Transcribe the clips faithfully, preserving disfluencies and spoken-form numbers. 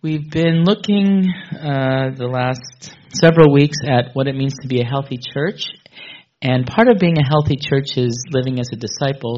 We've been looking uh, the last several weeks at what it means to be a healthy church. And part of being a healthy church is living as a disciple.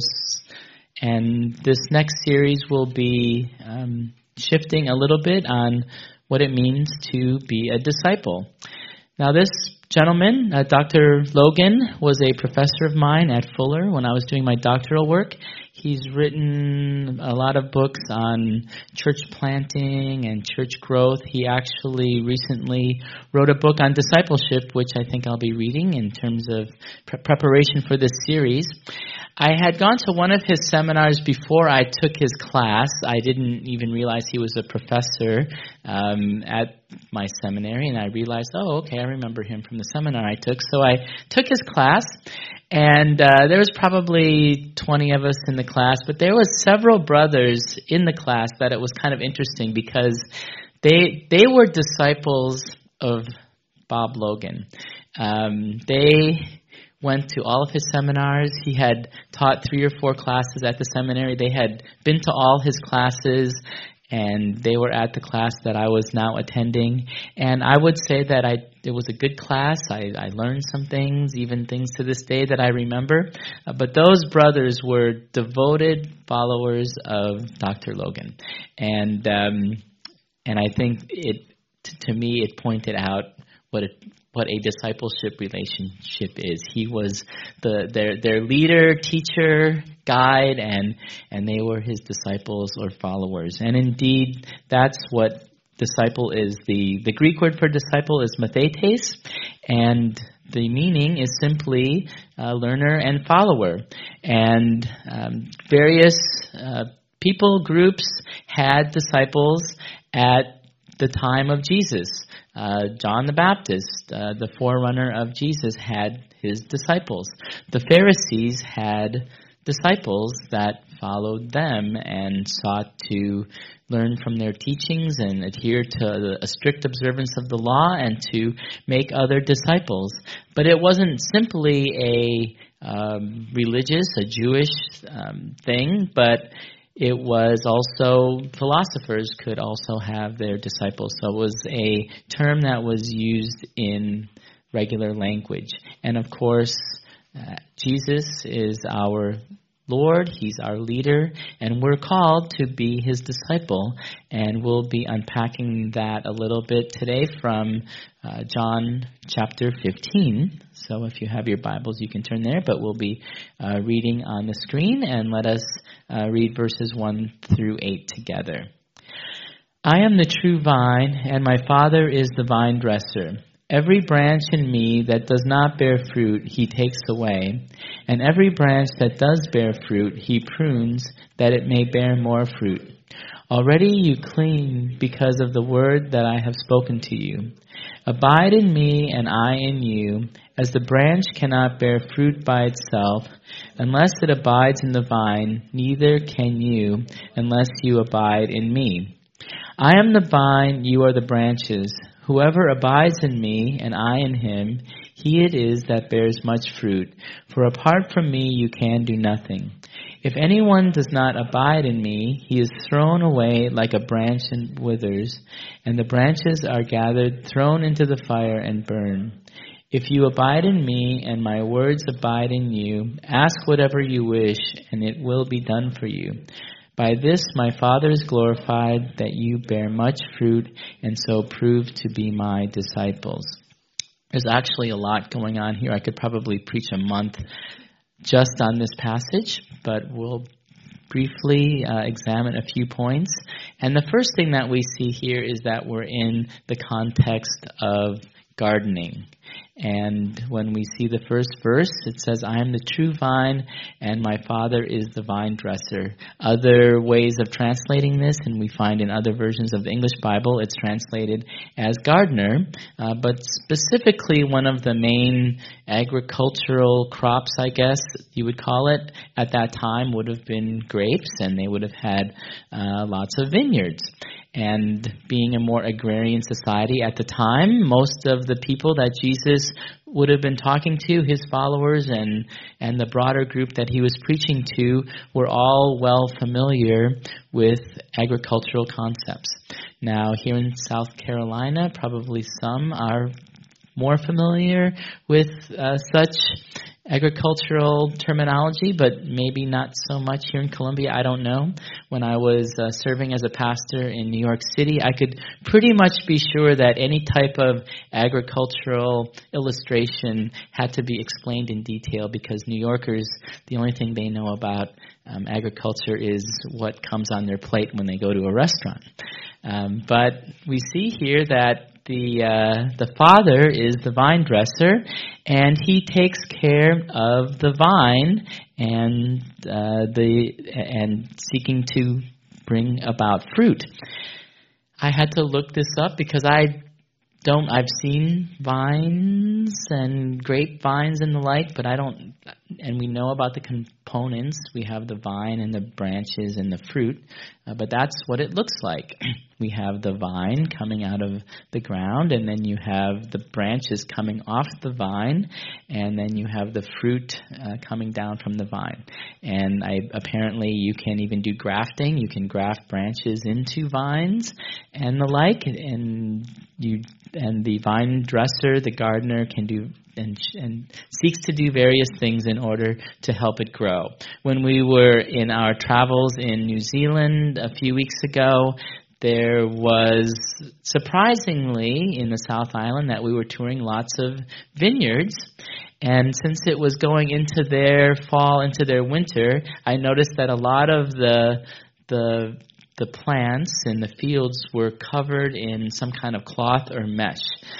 And this next series will be um, shifting a little bit on what it means to be a disciple. Now, this gentleman, uh, Doctor Logan, was a professor of mine at Fuller when I was doing my doctoral work. He's written a lot of books on church planting and church growth. He actually recently wrote a book on discipleship, which I think I'll be reading in terms of pre- preparation for this series. I had gone to one of his seminars before I took his class. I didn't even realize he was a professor um, at my seminary, and I realized, oh, okay, I remember him from the seminar I took. So I took his class, and uh, there was probably twenty of us in the class, but there was several brothers in the class that it was kind of interesting because they they were disciples of Bob Logan. Um, they went to all of his seminars. He had taught three or four classes at the seminary. They had been to all his classes, and they were at the class that I was now attending. And I would say that I it was a good class. I, I learned some things, even things to this day that I remember. Uh, but those brothers were devoted followers of Doctor Logan. And um, and I think it t- to me it pointed out what it what a discipleship relationship is. He was the their their leader, teacher, guide, and and they were his disciples or followers. And indeed, that's what disciple is. The, the Greek word for disciple is mathetes, and the meaning is simply uh, learner and follower. And um, various uh, people groups had disciples at the time of Jesus. Uh, John the Baptist, uh, the forerunner of Jesus, had his disciples. The Pharisees had disciples that followed them and sought to learn from their teachings and adhere to a strict observance of the law and to make other disciples. But it wasn't simply a um, religious, a Jewish um, thing, but it was also, philosophers could also have their disciples. So it was a term that was used in regular language. And of course, uh, Jesus is our Lord, He's our leader, and we're called to be His disciple. And we'll be unpacking that a little bit today from uh, John chapter fifteen. So if you have your Bibles, you can turn there, but we'll be uh, reading on the screen, and let us uh, read verses one through eight together. I am the true vine, and my Father is the vine dresser. Every branch in me that does not bear fruit, He takes away, and every branch that does bear fruit, He prunes, that it may bear more fruit. Already you clean because of the word that I have spoken to you. Abide in me, and I in you, as the branch cannot bear fruit by itself, unless it abides in the vine, neither can you, unless you abide in me. I am the vine, you are the branches. Whoever abides in me, and I in him, he it is that bears much fruit. For apart from me you can do nothing. If anyone does not abide in me, he is thrown away like a branch and withers, and the branches are gathered, thrown into the fire, and burned. If you abide in me, and my words abide in you, ask whatever you wish, and it will be done for you. By this my Father is glorified, that you bear much fruit, and so prove to be my disciples. There's actually a lot going on here. I could probably preach a month just on this passage, but we'll briefly uh, examine a few points. And the first thing that we see here is that we're in the context of gardening. And when we see the first verse, it says, I am the true vine, and my Father is the vine dresser. Other ways of translating this, and we find in other versions of the English Bible, it's translated as gardener. Uh, but specifically, one of the main agricultural crops, I guess you would call it, at that time would have been grapes, and they would have had uh, lots of vineyards. And being a more agrarian society at the time, most of the people that Jesus would have been talking to, his followers and, and the broader group that he was preaching to, were all well familiar with agricultural concepts. Now, here in South Carolina, probably some are more familiar with uh, such agricultural terminology, but maybe not so much here in Columbia. I don't know. When I was uh, serving as a pastor in New York City, I could pretty much be sure that any type of agricultural illustration had to be explained in detail, because New Yorkers, the only thing they know about um, agriculture is what comes on their plate when they go to a restaurant. Um, but we see here that The uh, the father is the vine dresser, and he takes care of the vine and uh, the and seeking to bring about fruit. I had to look this up because I don't. I've seen vines and grapevines and the like, but I don't. And we know about the components. We have the vine and the branches and the fruit, uh, but that's what it looks like. We have the vine coming out of the ground, and then you have the branches coming off the vine, and then you have the fruit uh, coming down from the vine. And I, apparently you can even do grafting. You can graft branches into vines and the like, and you and the vine dresser, the gardener, can do and, and seeks to do various things in order to help it grow. When we were in our travels in New Zealand a few weeks ago, there was, surprisingly, in the South Island, that we were touring lots of vineyards. And since it was going into their fall, into their winter, I noticed that a lot of the the the plants in the fields were covered in some kind of cloth or mesh.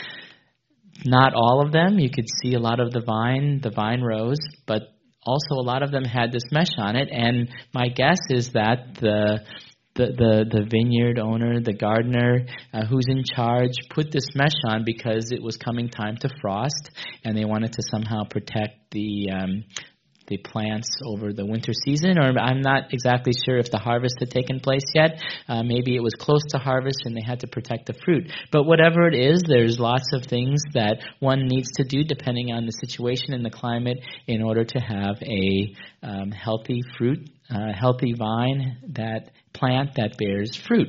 Not all of them. You could see a lot of the vine, the vine rows, but also a lot of them had this mesh on it. And my guess is that the The, the, the vineyard owner, the gardener, uh, who's in charge, put this mesh on because it was coming time to frost, and they wanted to somehow protect the um, the plants over the winter season. Or I'm not exactly sure if the harvest had taken place yet. Uh, maybe it was close to harvest and they had to protect the fruit. But whatever it is, there's lots of things that one needs to do depending on the situation and the climate in order to have a um, healthy fruit, uh, healthy vine, that plant that bears fruit.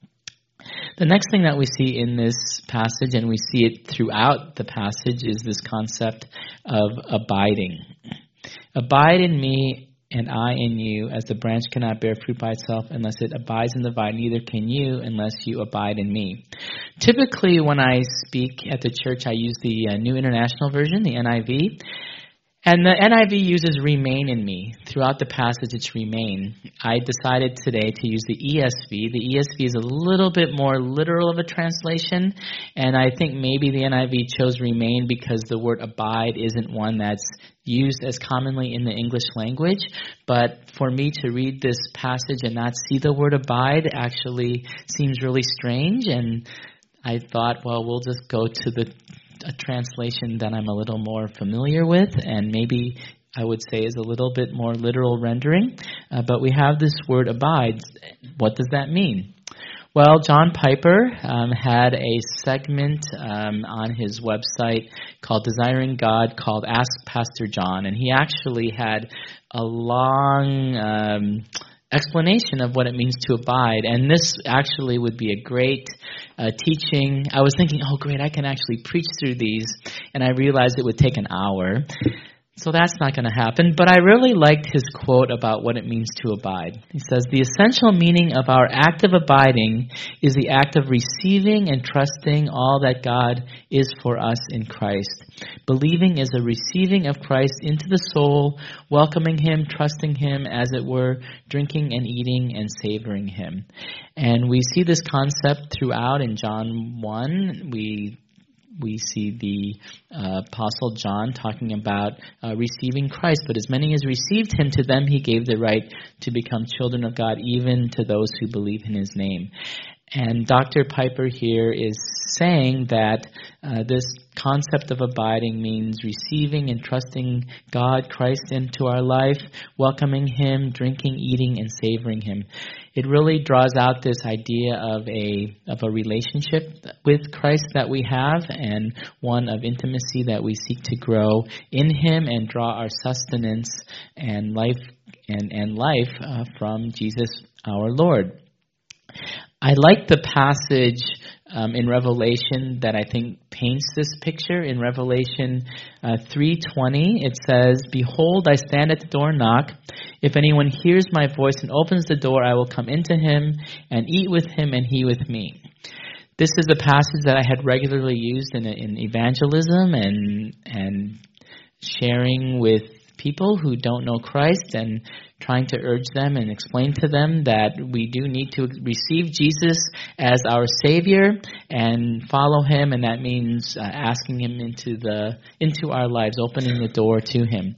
The next thing that we see in this passage, and we see it throughout the passage, is this concept of abiding. Abide in me and I in you, as the branch cannot bear fruit by itself unless it abides in the vine, neither can you unless you abide in me. Typically when I speak at the church, I use the uh, New International Version, the N I V. And the N I V uses remain in me. Throughout the passage, it's remain. I decided today to use the E S V. The E S V is a little bit more literal of a translation, and I think maybe the N I V chose remain because the word abide isn't one that's used as commonly in the English language. But for me to read this passage and not see the word abide actually seems really strange, and I thought, well, we'll just go to the a translation that I'm a little more familiar with, and maybe I would say is a little bit more literal rendering. Uh, but we have this word abides. What does that mean? Well, John Piper um, had a segment um, on his website called Desiring God called Ask Pastor John, and he actually had a long um, explanation of what it means to abide, and this actually would be a great uh, teaching. I was thinking, oh great, I can actually preach through these, and I realized it would take an hour. So that's not going to happen. But I really liked his quote about what it means to abide. He says, the essential meaning of our act of abiding is the act of receiving and trusting all that God is for us in Christ. Believing is a receiving of Christ into the soul, welcoming him, trusting him, as it were, drinking and eating and savoring him. And we see this concept throughout in John one. We We see the uh, Apostle John talking about uh, receiving Christ. But as many as received him, to them he gave the right to become children of God, even to those who believe in his name. And Doctor Piper here is saying that uh, this concept of abiding means receiving and trusting God, Christ into our life, welcoming Him, drinking, eating, and savoring Him. It really draws out this idea of a of a relationship with Christ that we have, and one of intimacy that we seek to grow in Him and draw our sustenance and life and and life uh, from Jesus our Lord. I like the passage um, in Revelation that I think paints this picture. In Revelation uh, three twenty, it says, "Behold, I stand at the door and knock. If anyone hears my voice and opens the door, I will come into him and eat with him and he with me." This is a passage that I had regularly used in, in evangelism and and sharing with people who don't know Christ, and trying to urge them and explain to them that we do need to receive Jesus as our Savior and follow Him, and that means uh, asking Him into the into our lives, opening the door to Him.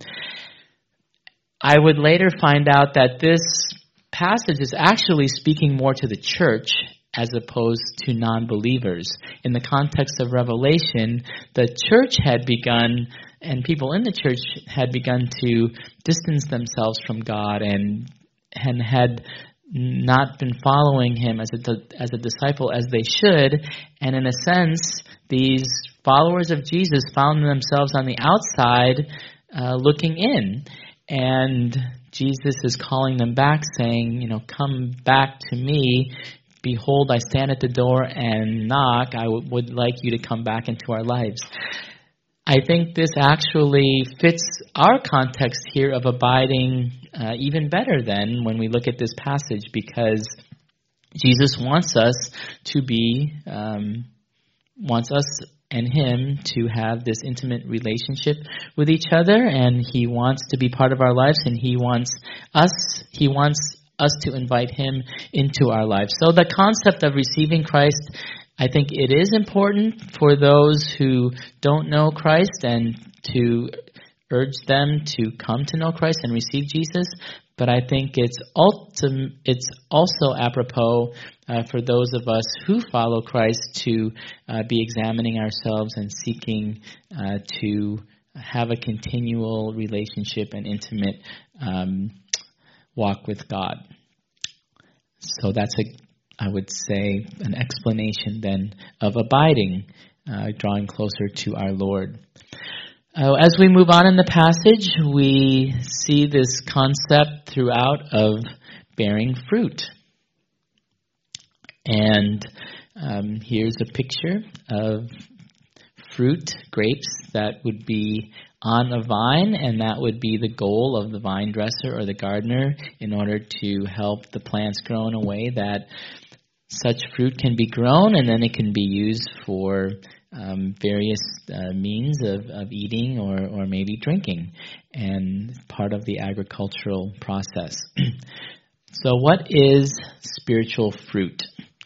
I would later find out that this passage is actually speaking more to the church as opposed to non-believers. In the context of Revelation, the church had begun, and people in the church had begun to distance themselves from God and and had not been following Him as a as a disciple as they should. And in a sense, these followers of Jesus found themselves on the outside uh, looking in. And Jesus is calling them back, saying, you know, come back to me. Behold, I stand at the door and knock. I w- would like you to come back into our lives. I think this actually fits our context here of abiding uh, even better than when we look at this passage, because Jesus wants us to be, um, wants us and Him to have this intimate relationship with each other, and He wants to be part of our lives, and He wants us, He wants us to invite Him into our lives. So the concept of receiving Christ, I think it is important for those who don't know Christ, and to urge them to come to know Christ and receive Jesus. But I think it's ultim- it's also apropos uh, for those of us who follow Christ to uh, be examining ourselves and seeking uh, to have a continual relationship and intimate um, walk with God. So that's a, I would say, an explanation then of abiding, uh, drawing closer to our Lord. Uh, as we move on in the passage, we see this concept throughout of bearing fruit. And um, here's a picture of fruit, grapes, that would be on a vine, and that would be the goal of the vine dresser or the gardener, in order to help the plants grow in a way that such fruit can be grown, and then it can be used for um, various uh, means of, of eating or, or maybe drinking, and part of the agricultural process. So what is spiritual fruit?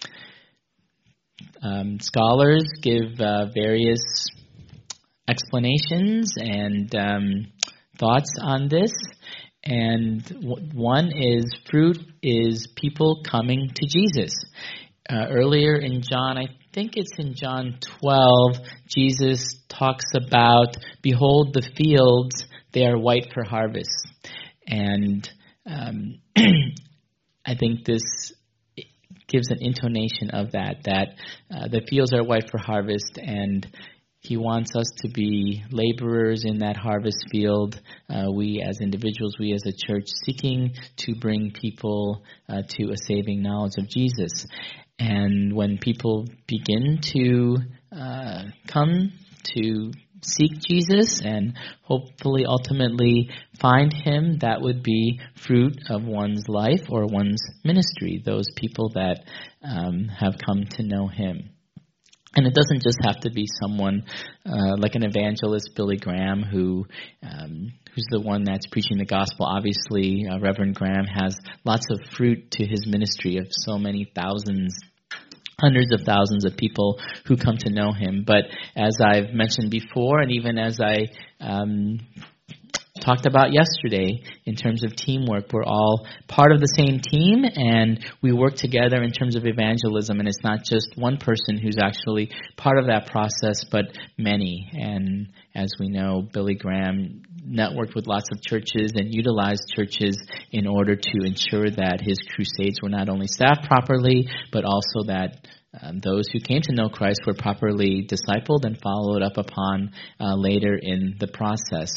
Um, scholars give uh, various explanations and um, thoughts on this. And w- one is fruit is people coming to Jesus. Uh, earlier in John, I think it's in John twelve, Jesus talks about, behold the fields, they are white for harvest. And um, I think this gives an intonation of that, that uh, the fields are white for harvest, and He wants us to be laborers in that harvest field, uh, we as individuals, we as a church, seeking to bring people uh, to a saving knowledge of Jesus. And when people begin to uh, come to seek Jesus and hopefully ultimately find Him, that would be fruit of one's life or one's ministry, those people that um, have come to know Him. And it doesn't just have to be someone uh, like an evangelist, Billy Graham, who um, who's the one that's preaching the gospel. Obviously, uh, Reverend Graham has lots of fruit to his ministry of so many thousands, hundreds of thousands of people who come to know him. But as I've mentioned before, and even as I um, talked about yesterday in terms of teamwork. We're all part of the same team, and we work together in terms of evangelism, and it's not just one person who's actually part of that process, but many. And as we know, Billy Graham networked with lots of churches and utilized churches in order to ensure that his crusades were not only staffed properly, but also that um, those who came to know Christ were properly discipled and followed up upon uh, later in the process.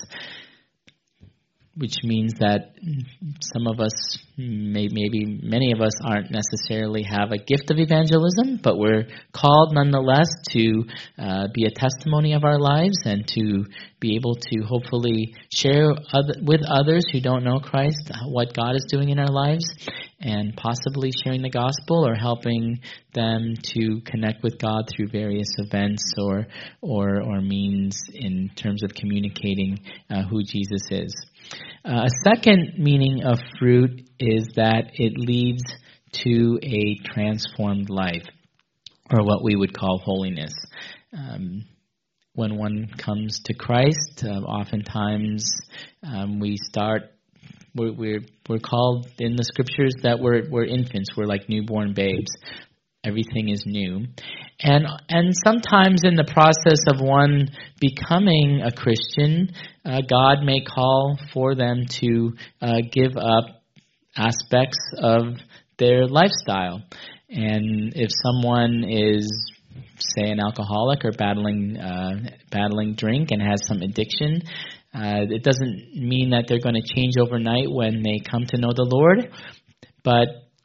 Which means that some of us, may, maybe many of us, aren't necessarily have a gift of evangelism, but we're called nonetheless to uh, be a testimony of our lives and to be able to hopefully share other, with others who don't know Christ what God is doing in our lives, and possibly sharing the gospel or helping them to connect with God through various events or or, or means in terms of communicating uh, who Jesus is. Uh, a second meaning of fruit is that it leads to a transformed life, or what we would call holiness. Um, when one comes to Christ, uh, oftentimes um, we start, we're, we're we're called in the scriptures that we're we're infants, we're like newborn babes. Everything is new. And and sometimes in the process of one becoming a Christian, uh, God may call for them to uh, give up aspects of their lifestyle. And if someone is, say, an alcoholic or battling uh, battling drink and has some addiction, uh, it doesn't mean that they're going to change overnight when they come to know the Lord, but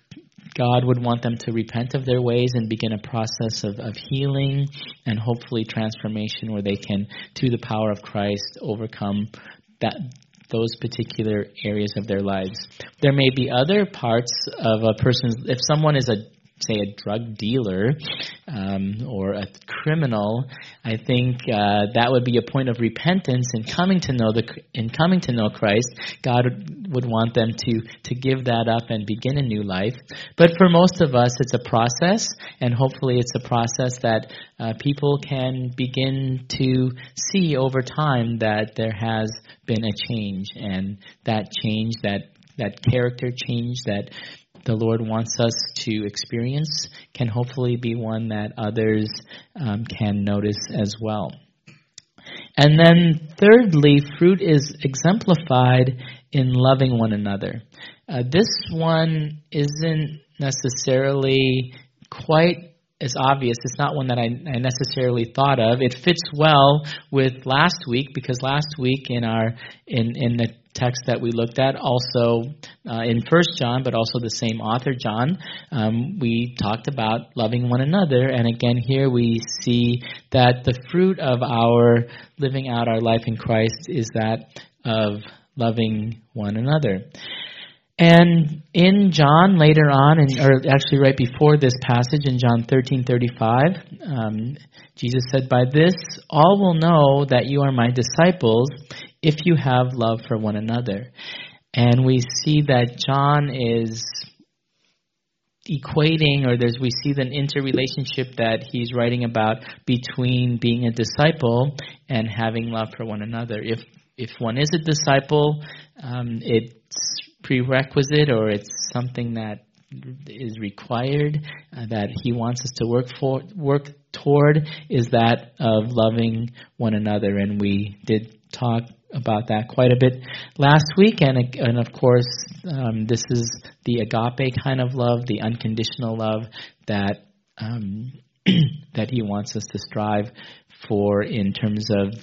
God would want them to repent of their ways and begin a process of, of healing and hopefully transformation where they can, through the power of Christ, overcome that those particular areas of their lives. There may be other parts of a person's, if someone is a, say, a drug dealer um, or a criminal, I think uh, that would be a point of repentance in coming to know the in coming to know Christ. God would want them to to give that up and begin a new life. But for most of us, it's a process, and hopefully it's a process that uh, people can begin to see over time that there has been a change, and that change, that that character change that the Lord wants us to experience can hopefully be one that others um, can notice as well. And then thirdly, fruit is exemplified in loving one another. Uh, this one isn't necessarily quite as obvious. It's not one that I, I necessarily thought of. It fits well with last week, because last week in our in, in the text that we looked at, also uh, in First John, but also the same author, John, um, we talked about loving one another. And again, here we see that the fruit of our living out our life in Christ is that of loving one another. And in John, later on, and or actually right before this passage, in John thirteen thirty-five, um, Jesus said, "By this all will know that you are my disciples, if you have love for one another." And we see that John is equating, or there's we see the interrelationship that he's writing about between being a disciple and having love for one another. If if one is a disciple, um, it's prerequisite, or it's something that is required, uh, that he wants us to work for, work toward, is that of loving one another. And we did talk about that quite a bit last week, and and of course, um, this is the agape kind of love, the unconditional love that um, that he wants us to strive for in terms of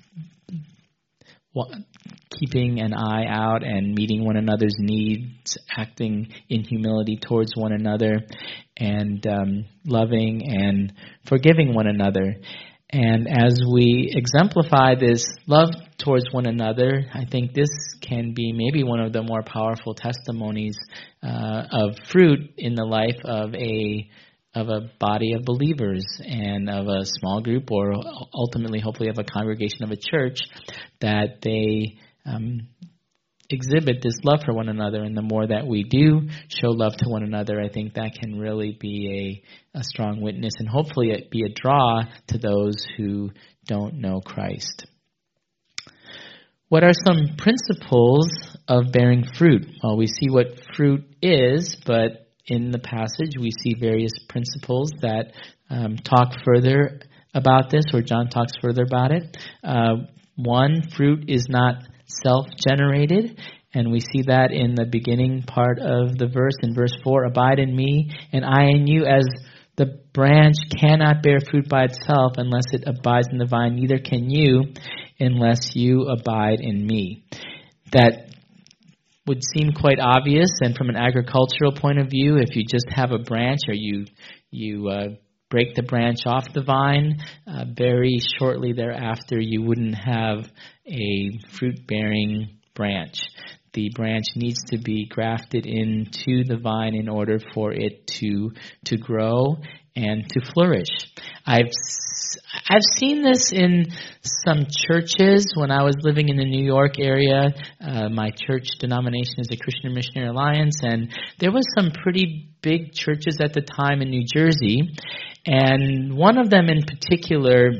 what, keeping an eye out and meeting one another's needs, acting in humility towards one another, and um, loving and forgiving one another. And as we exemplify this love towards one another, I think this can be maybe one of the more powerful testimonies uh, of fruit in the life of a of a body of believers and of a small group, or ultimately, hopefully, of a congregation of a church, that they um, exhibit this love for one another. And the more that we do show love to one another, I think that can really be a, a strong witness, and hopefully it be a draw to those who don't know Christ. what are some principles of bearing fruit? Well, we see what fruit is, but in the passage we see various principles that um, talk further about this, or John talks further about it. Uh, one, fruit is not self-generated, and we see that in the beginning part of the verse. In verse four, abide in me, and I in you, as the branch cannot bear fruit by itself unless it abides in the vine, neither can you unless you abide in me. That would seem quite obvious, and from an agricultural point of view, if you just have a branch, or you you uh, break the branch off the vine, uh, very shortly thereafter you wouldn't have a fruit-bearing branch. The branch needs to be grafted into the vine in order for it to to grow and to flourish. I've I've seen this in some churches. When I was living in the New York area, uh, my church denomination is the Christian Missionary Alliance, and there was some pretty big churches at the time in New Jersey, and one of them in particular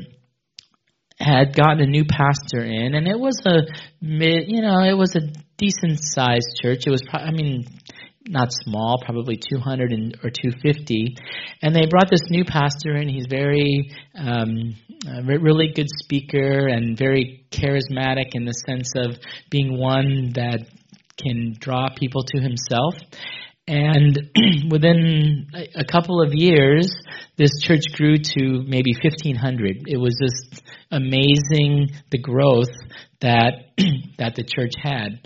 had gotten a new pastor in, and it was a mid, you know, it was a decent sized church. It was, I mean, not small, probably two hundred or two hundred fifty. And they brought this new pastor in. He's very, um, a really good speaker and very charismatic in the sense of being one that can draw people to himself. And within a couple of years, this church grew to maybe fifteen hundred. It was just amazing, the growth that that the church had.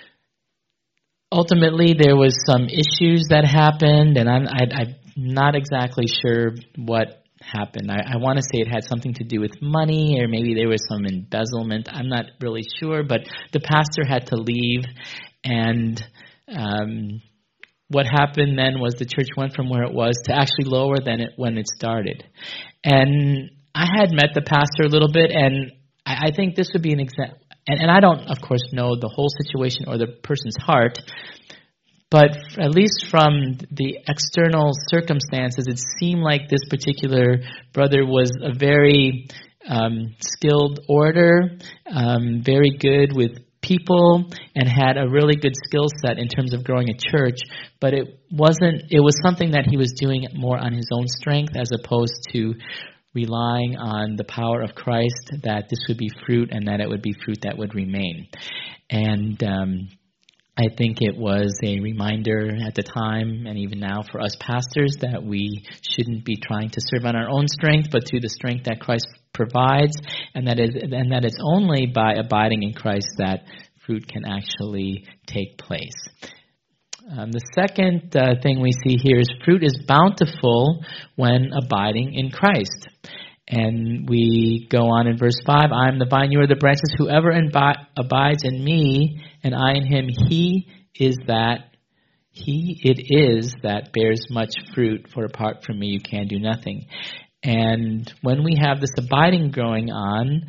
Ultimately, there was some issues that happened, and I'm, I, I'm not exactly sure what happened. I, I want to say it had something to do with money, or maybe there was some embezzlement. I'm not really sure, but the pastor had to leave, and um, what happened then was the church went from where it was to actually lower than it when it started. And I had met the pastor a little bit, and I, I think this would be an example. And, and I don't, of course, know the whole situation or the person's heart, but at least from the external circumstances, it seemed like this particular brother was a very um, skilled orator, um, very good with people, and had a really good skill set in terms of growing a church. But it wasn't, it was something that he was doing more on his own strength as opposed to relying on the power of Christ, that this would be fruit and that it would be fruit that would remain. And um, I think it was a reminder at the time, and even now for us pastors, that we shouldn't be trying to serve on our own strength, but through the strength that Christ provides, and that is, and that it's only by abiding in Christ that fruit can actually take place. Um, the second uh, thing we see here is fruit is bountiful when abiding in Christ. And we go on in verse five, I am the vine, you are the branches. Whoever imbi- abides in me and I in him, he is that, he it is that bears much fruit, for apart from me you can do nothing. And when we have this abiding going on,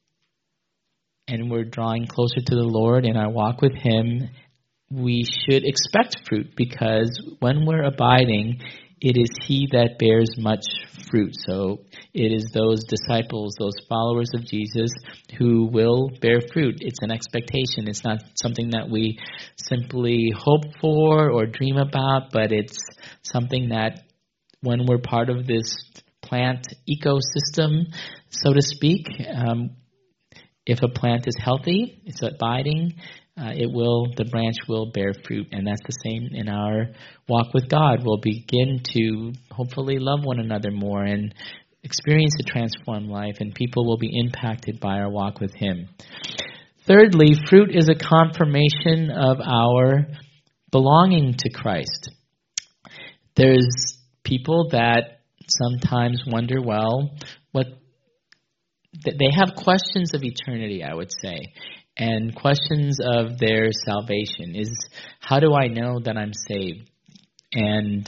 and we're drawing closer to the Lord in our walk with him, we should expect fruit, because when we're abiding, it is he that bears much fruit. So it is those disciples, those followers of Jesus, who will bear fruit. It's an expectation. It's not something that we simply hope for or dream about, but it's something that when we're part of this plant ecosystem, so to speak, um, if a plant is healthy, it's abiding, Uh, it will, the branch will bear fruit, and that's the same in our walk with God. We'll begin to hopefully love one another more and experience a transformed life, and people will be impacted by our walk with him. Thirdly, fruit is a confirmation of our belonging to Christ. There's people that sometimes wonder, well, what they have questions of eternity, I would say. And questions of their salvation is, how do I know that I'm saved? And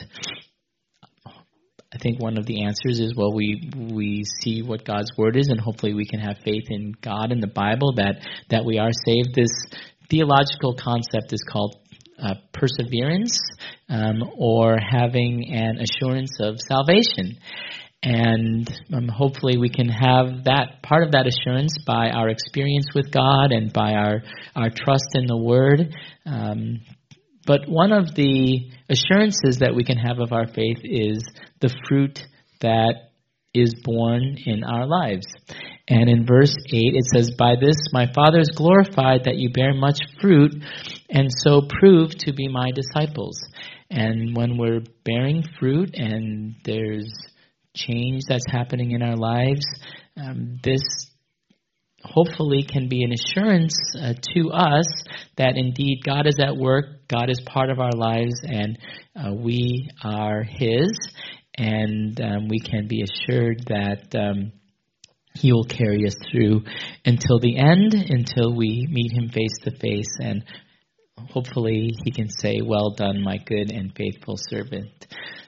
I think one of the answers is, well, we we see what God's word is, and hopefully we can have faith in God and the Bible that, that we are saved. This theological concept is called uh, perseverance, um, or having an assurance of salvation. And um, hopefully we can have that part of that assurance by our experience with God and by our, our trust in the Word. Um, but one of the assurances that we can have of our faith is the fruit that is born in our lives. And in verse eight it says, "By this my Father is glorified, that you bear much fruit, and so prove to be my disciples." And when we're bearing fruit and there's change that's happening in our lives, um, this hopefully can be an assurance uh, to us that indeed God is at work, God is part of our lives, and uh, we are His, and um, we can be assured that um, He will carry us through until the end, until we meet Him face to face, and hopefully He can say, "Well done, my good and faithful servant."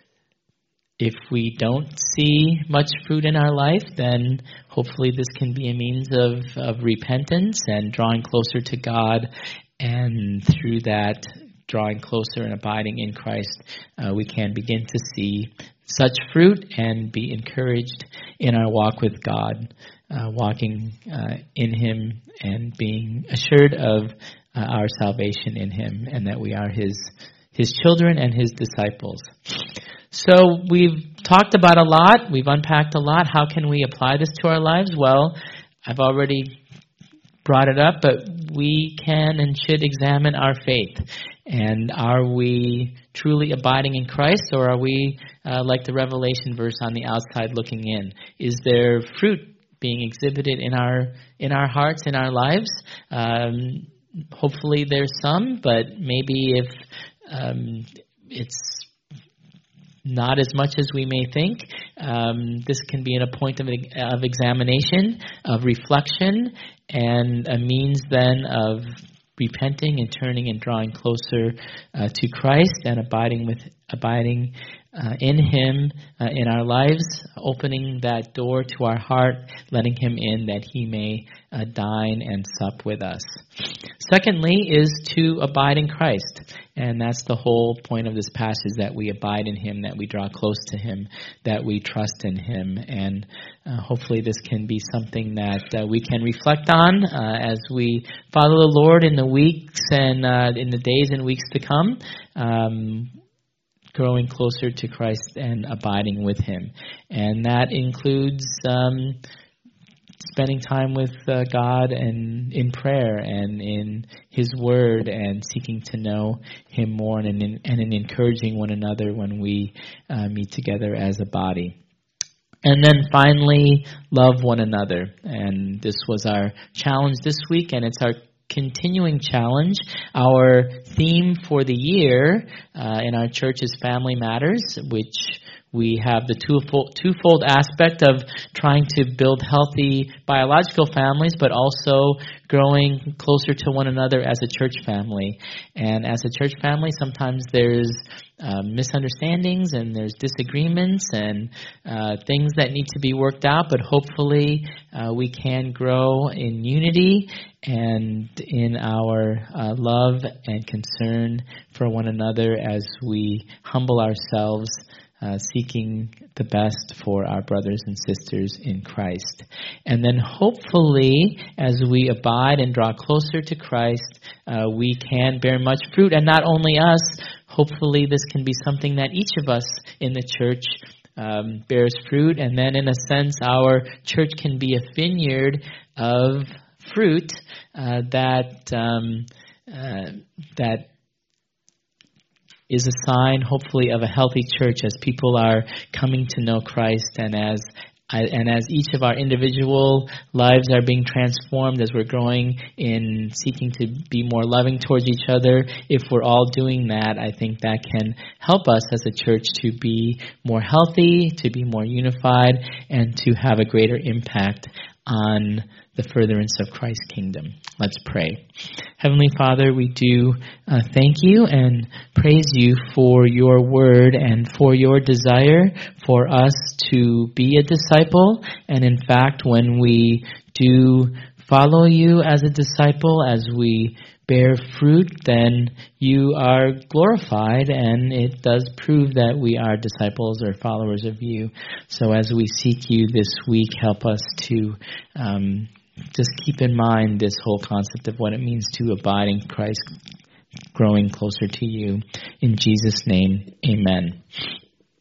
If we don't see much fruit in our life, then hopefully this can be a means of, of repentance and drawing closer to God, and through that, drawing closer and abiding in Christ, uh, we can begin to see such fruit and be encouraged in our walk with God, uh, walking uh, in Him and being assured of uh, our salvation in Him, and that we are His His children and His disciples. So we've talked about a lot, we've unpacked a lot. How can we apply this to our lives? Well, I've already brought it up, but we can and should examine our faith. And are we truly abiding in Christ, or are we uh, like the Revelation verse, on the outside looking in? Is there fruit being exhibited in our in our hearts, in our lives? Um, hopefully there's some, but maybe if um, it's not as much as we may think, um, this can be a point of, of examination, of reflection, and a means then of repenting and turning and drawing closer uh, to Christ and abiding with abiding uh, in Him uh, in our lives, opening that door to our heart, letting Him in that He may uh, dine and sup with us. Secondly is to abide in Christ. And that's the whole point of this passage, that we abide in Him, that we draw close to Him, that we trust in Him. And uh, hopefully this can be something that uh, we can reflect on uh, as we follow the Lord in the weeks and uh, in the days and weeks to come, um, growing closer to Christ and abiding with Him. And that includes um, spending time with uh, God and in prayer and in His Word, and seeking to know Him more, and in, and in encouraging one another when we uh, meet together as a body. And then finally, love one another. And this was our challenge this week, and it's our continuing challenge. Our theme for the year uh, in our church is Family Matters, which we have the twofold, twofold aspect of trying to build healthy biological families, but also growing closer to one another as a church family. And as a church family, sometimes there's uh, misunderstandings and there's disagreements and uh, things that need to be worked out, but hopefully uh, we can grow in unity and in our uh, love and concern for one another as we humble ourselves, Uh, seeking the best for our brothers and sisters in Christ. And then hopefully, as we abide and draw closer to Christ, uh, we can bear much fruit. And not only us, hopefully this can be something that each of us in the church um, bears fruit. And then in a sense, our church can be a vineyard of fruit uh, that um, uh, that is a sign, hopefully, of a healthy church as people are coming to know Christ, and as and as each of our individual lives are being transformed, as we're growing in seeking to be more loving towards each other. If we're all doing that, I think that can help us as a church to be more healthy, to be more unified, and to have a greater impact on the furtherance of Christ's kingdom. Let's pray. Heavenly Father, we do uh, thank you and praise you for your word and for your desire for us to be a disciple. And in fact, when we do follow you as a disciple, as we bear fruit, then you are glorified, and it does prove that we are disciples or followers of you. So as we seek you this week, help us to um, just keep in mind this whole concept of what it means to abide in Christ, growing closer to you. In Jesus' name, amen.